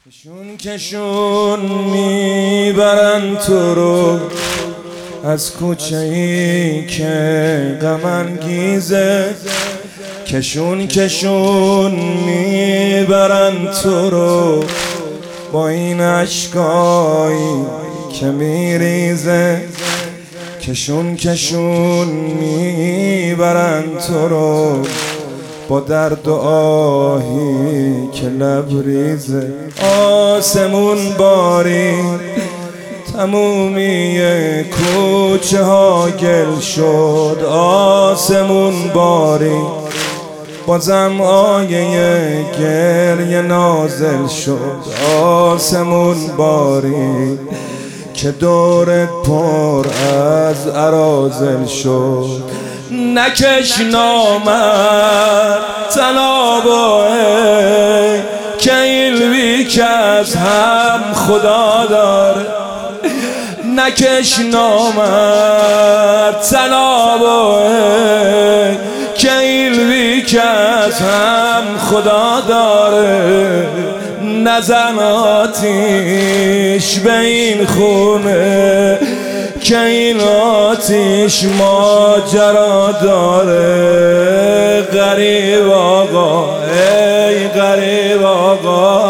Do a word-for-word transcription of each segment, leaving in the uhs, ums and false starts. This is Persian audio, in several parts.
کشون کشون میبرن تو رو از کوچه ای که غم انگیزه. کشون کشون میبرن تو رو با این اشکایی که میریزه. کشون کشون میبرن تو رو با درد و آهی که لبریزه. آسمون باری تمومی کوچه ها گل شد. آسمون باری بازم آیه گریه نازل شد. آسمون باری که دورت پر از اراذل شد. نکش نامد تنابا که این بیک از هم خدا داره. نکش نامد تنابا که این بیک از هم خدا داره. نزن آتیش به این خونه که این آتیش ماجرا داره. غریب آقا ای غریب آقا،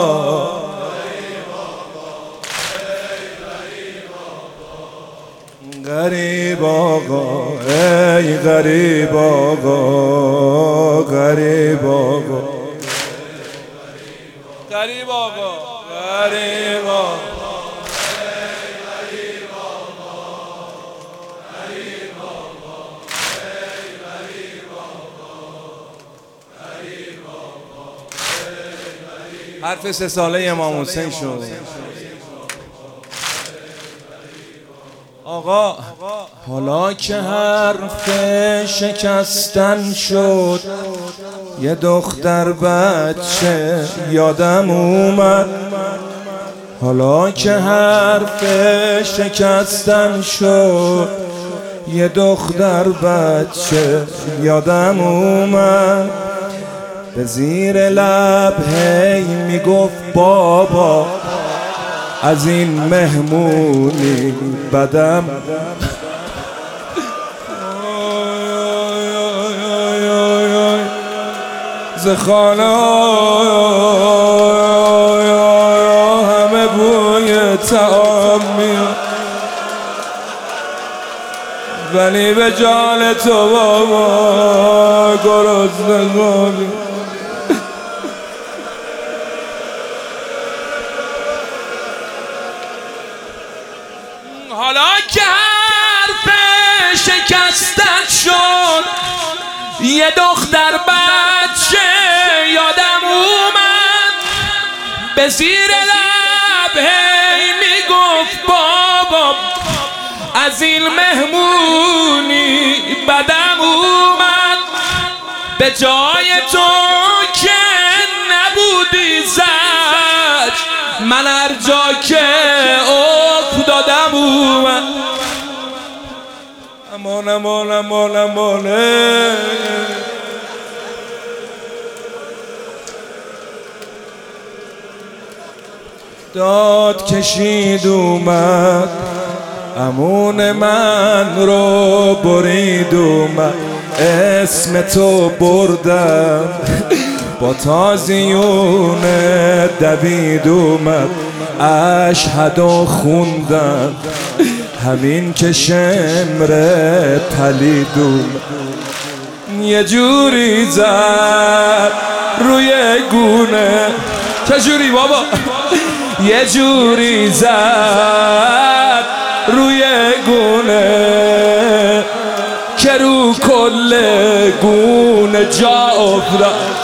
غریب آقا ای غریب آقا، غریب آقا، غریب آقا، غریب آقا. حرف سه ساله امام حسین شد. آقا حالا که حرف شکستن شد یه دختر بچه یادم اومد. حالا که حرف شکستن شد یه دختر بچه یادم اومد. به زیر لب هی میگفت بابا از این مهمونی بدم. ز خانه همه بوی طعام میاد ولی به جان تو بابا گرسنگی. حالا که حرف شکستن شد یه دختر بچه یادم اومد. به زیر لب هی میگفت بابا از این مهمونی بدم اومد. به جای تو که نبودی زج من هر جا که افتادم اومد. امان امان امان امان داد کشید اومد امون من رو برید اومد. اسم تو بردم با تازیون دوید اومد. اشهد و خوندم همین که شمر پلید اومد. یه جوری زد روی گونه چجوری بابا یه جوری زد روی گونه که رو کل گونه جا افتاد.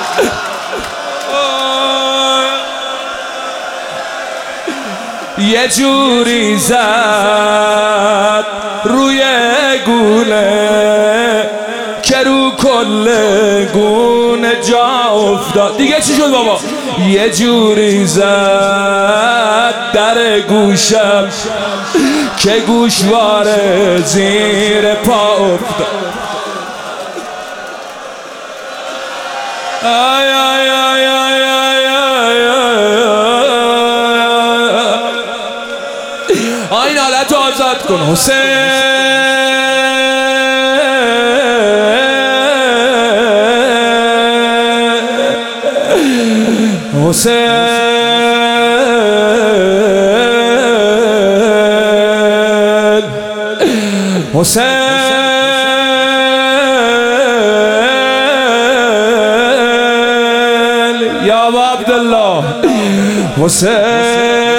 یه جوری زد روی گونه که رو کل گونه جا افتاد. دیگه چی شد بابا؟ یه جوری زد در گوشم که گوشواره زیر پا افتاد. آی آی آی آی آی آی آی دلت آزاد کن حسین حسین حسین یا ابا عبدالله حسین